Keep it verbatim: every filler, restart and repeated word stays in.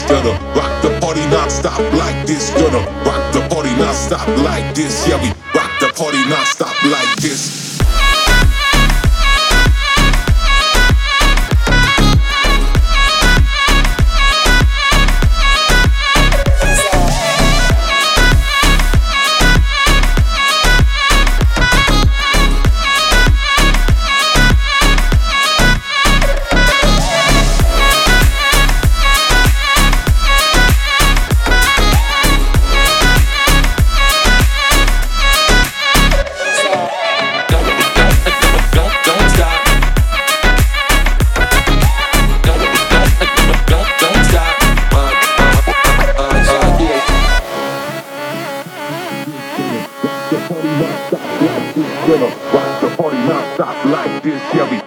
Gonna rock the party non-stop like this. Gonna rock the party non-stop like this. Yeah, we rock the party non-stop like this. Gonna rock the party non-stop like this, yeah, we